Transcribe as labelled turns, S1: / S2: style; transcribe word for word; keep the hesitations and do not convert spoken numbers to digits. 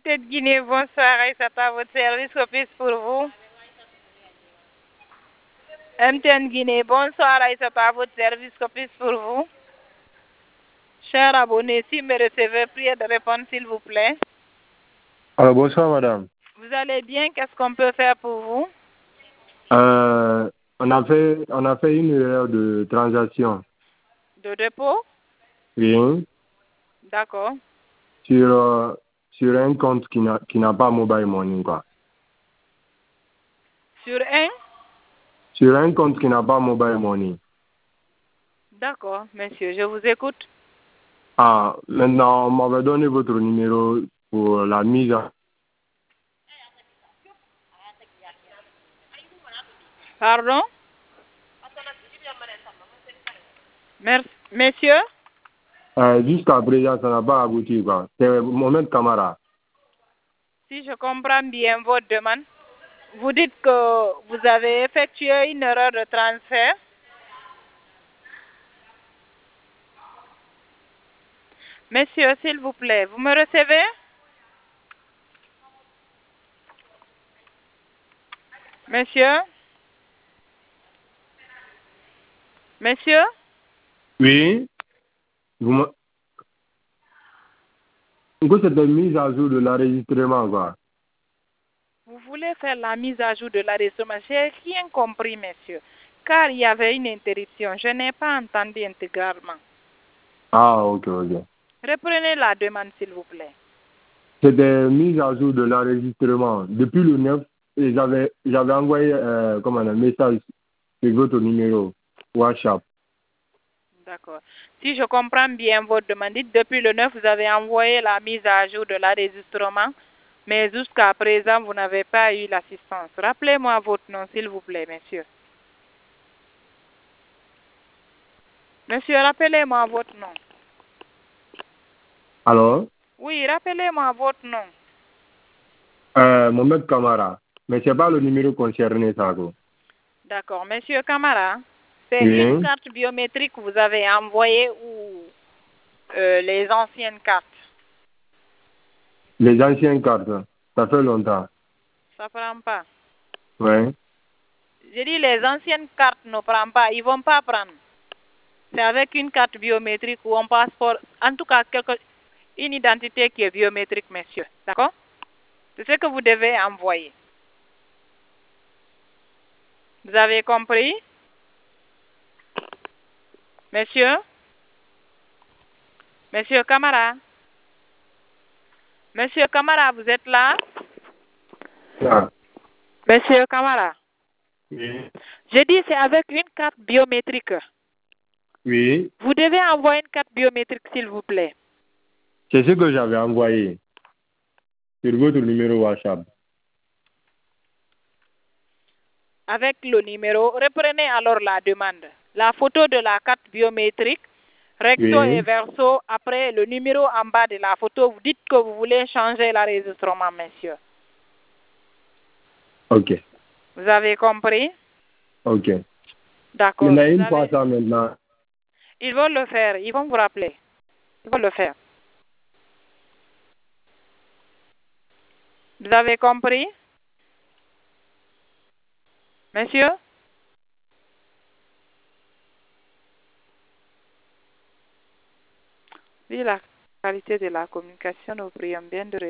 S1: T de Guinée, bonsoir, Aïssata, à votre service, office pour vous. M T N Guinée, bonsoir, Aïssata, à votre service, office pour vous. Cher abonné, si me recevez, priez de répondre, s'il vous plaît.
S2: Alors, bonsoir, madame.
S1: Vous allez bien? Qu'est-ce qu'on peut faire pour vous?
S2: Euh, on, a fait, on a fait une erreur de transaction.
S1: De dépôt?
S2: Oui.
S1: D'accord.
S2: Sur, euh, sur un compte qui n'a qui n'a pas mobile money, quoi.
S1: Sur un?
S2: Sur un compte qui n'a pas mobile money.
S1: D'accord, monsieur, je vous écoute.
S2: Ah, maintenant, on m'avait donné votre numéro pour la mise à...
S1: Pardon? Merci. Messieurs?
S2: Euh, Jusqu'à présent, ça n'a pas abouti, quoi. C'est Mohamed Kamara.
S1: Si je comprends bien votre demande, vous dites que vous avez effectué une erreur de transfert. Monsieur, s'il vous plaît, vous me recevez? Monsieur? Monsieur?
S2: Oui. Vous me... C'était mise à jour de l'enregistrement, quoi.
S1: Vous voulez faire la mise à jour de l'enregistrement? J'ai rien compris, monsieur, car il y avait une interruption. Je n'ai pas entendu intégralement.
S2: Ah, ok, ok.
S1: Reprenez la demande, s'il vous plaît.
S2: C'était mise à jour de l'enregistrement. Depuis le neuf, et j'avais j'avais envoyé euh, comment, un message sur votre numéro WhatsApp.
S1: D'accord. Si je comprends bien votre demande, dites depuis le neuf, vous avez envoyé la mise à jour de l'enregistrement, mais jusqu'à présent, vous n'avez pas eu l'assistance. Rappelez-moi votre nom, s'il vous plaît, monsieur. Monsieur, rappelez-moi votre nom.
S2: Alors,
S1: Oui, rappelez-moi votre nom.
S2: euh, Mohamed Kamara. Mais c'est pas le numéro concerné, ça, quoi.
S1: D'accord. Monsieur Camara, c'est une
S2: Oui.
S1: carte biométrique que vous avez envoyée ou euh, les anciennes cartes?
S2: Les anciennes cartes, ça fait longtemps.
S1: Ça prend pas.
S2: Oui.
S1: J'ai dit les anciennes cartes ne prennent pas, ils vont pas prendre. C'est avec une carte biométrique ou un passeport, en tout cas quelque, une identité qui est biométrique, monsieur. D'accord? C'est ce que vous devez envoyer. Vous avez compris? Monsieur? Monsieur Camara? Monsieur Camara, vous êtes là?
S2: Ah.
S1: Monsieur Camara?
S2: Oui.
S1: J'ai dit c'est avec une carte biométrique.
S2: Oui.
S1: Vous devez envoyer une carte biométrique, s'il vous plaît.
S2: C'est ce que j'avais envoyé sur votre numéro WhatsApp.
S1: Avec le numéro, reprenez alors la demande. La photo de la carte biométrique, recto et
S2: Oui.
S1: verso, après le numéro en bas de la photo, vous dites que vous voulez changer l'enregistrement, monsieur.
S2: Ok.
S1: Vous avez compris?
S2: Ok.
S1: D'accord.
S2: Il y en a
S1: Vous
S2: une fois
S1: avez...
S2: ça maintenant.
S1: Ils vont le faire, ils vont vous rappeler. Ils vont le faire. Vous avez compris? Monsieur? Vu la qualité de la communication, nous prions bien de